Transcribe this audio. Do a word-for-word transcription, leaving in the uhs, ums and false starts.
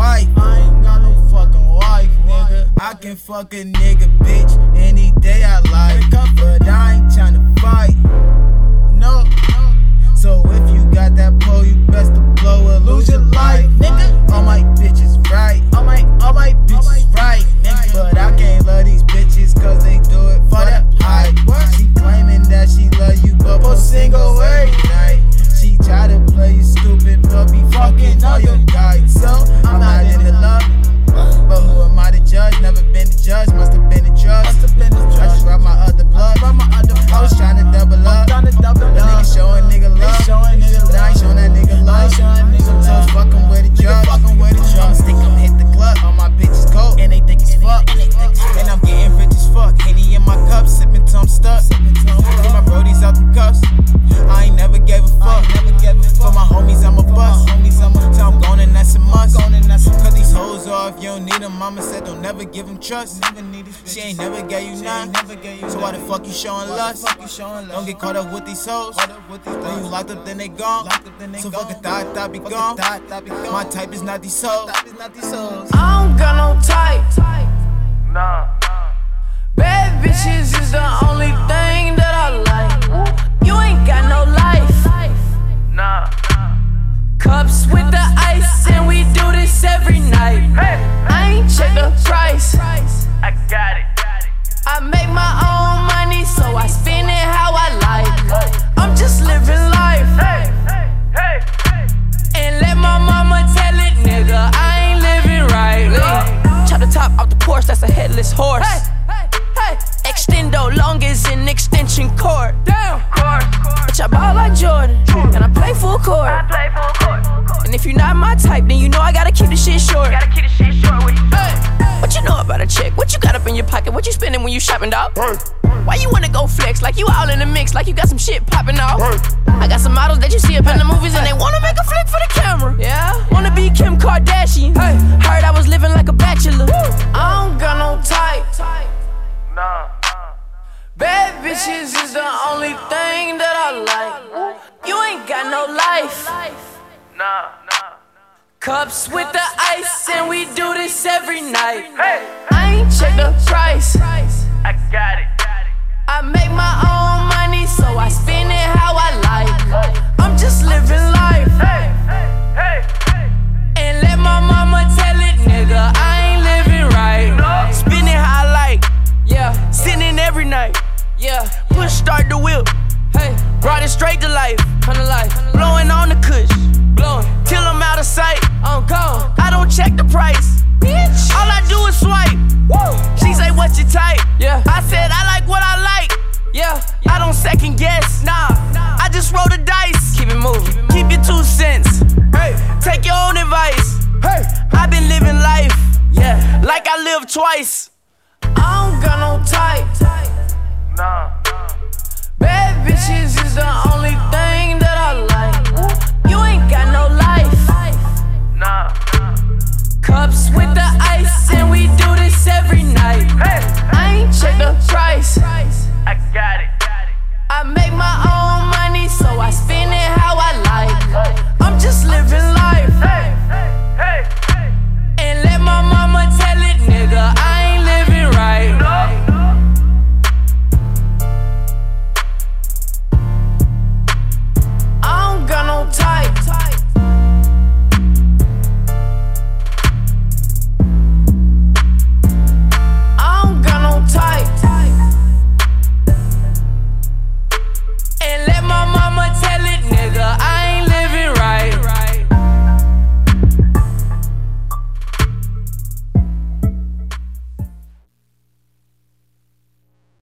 wife. I ain't got no fucking wife, nigga. I can fuck a nigga, bitch, any day I like. But I ain't tryna fight. No. So if you got that pole, you best to blow or lose your life, nigga. All my bitches right. All my, all my bitches right, nigga. But I can't love these bitches cause they do it for that hype. She claiming that she love you, but post single every night. She try to play you stupid, but be fucking all your guys. So I'm not into love, but who am I to judge? Never been the judge, must have been the judge. I just rub my other blood. I was trying to double up. The nigga showing nigga love, but I ain't showing that nigga love. So it's fucking with the judge. I'ma stick 'em, hit the club. All my bitches cold, and they think it's fuck. And I'm getting rich as fuck. Henny in my cup, sipping till I'm stuck. Get my brodies out the cuffs. I ain't never gave a fuck. For my homies, I'm a bust. So I'm gone and that's a must. Cut these hoes off, you don't need them. Mama said don't never give them trust. She ain't never gave you none. So why the fuck you showing lust? Don't get caught up with these hoes. When you locked up, then they gone. So fuck a thought, thought be gone. My type is not these hoes. I don't got no type. Nah. Bad bitches is the only thing that I like. You ain't got no life. Nah. Cups with the ice, and we do this every night. I ain't check the price. I got it. I make my own money, so I spend it how I like. I'm just living life. And let my mama tell it, nigga, I ain't living right. Chop the top off the Porsche, that's a headless horse. Extendo long as an extension cord. Damn. Bitch, I ball like Jordan, and I play full court. I play full court. And if you're not my type, then you know I gotta keep the shit short. Gotta keep the shit short with you. Hey. What you know about a chick? What you got up in your pocket? What you spending when you shopping, dog? Hey. Why you wanna go flex? Like you all in the mix, like you got some shit popping off. Hey. I got some models that you see up in the movies, and they wanna make a flick for the camera. Yeah, wanna be Kim Kardashian. Hey. Heard I was living like a bachelor. Woo. I don't got no type. Nah. Bad bitches is the only thing that I like. You ain't got no life. Nah. Cups with the ice, and we do this every night. I ain't check the price. I got it. I make my own money, so I spend it how I like. I'm just living life. And let my mama tell it, nigga, I ain't living right. Spend it how I like. Yeah, sinning every night. Yeah, push start the whip. Hey, brought it straight to life. Come to life. Blowing on the kush. Blowing till I'm out of sight. I'm gone. I don't check the price. Bitch. All I do is swipe. Woo. She say, what's your type? Yeah. I said, I like what I like. Yeah. I don't second guess. Nah. I just roll the dice. Keep it moving. Keep your two cents. Hey. Take your own advice. Hey. I've been living life. Yeah. Like I lived twice. I don't got no type. Nah. Bad bitches is the only thing